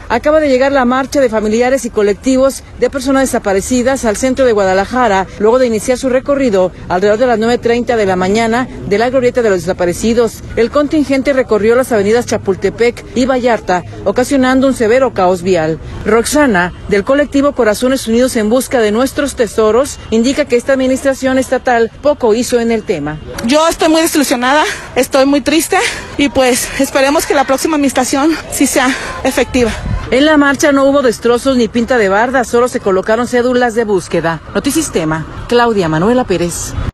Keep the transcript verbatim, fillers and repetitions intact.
acaba de llegar la marcha de familiares y colectivos de personas desaparecidas al centro de Guadalajara, luego de iniciar su recorrido alrededor de las nueve treinta de la mañana de la glorieta de los desaparecidos. El contingente recorrió las avenidas Chapultepec y Vallarta, ocasionando un severo caos vial. Roxana, del colectivo Corazones Unidos en Busca de Nuestros Tesoros, indica que esta administración estatal poco hizo en el tema. Yo estoy muy desilusionada, estoy muy triste y pues esperemos que la próxima administración sí sea efectiva. En la marcha no hubo destrozos ni pinta de barda, solo se colocaron cédulas de búsqueda. Notisistema, Claudia Manuela Pérez.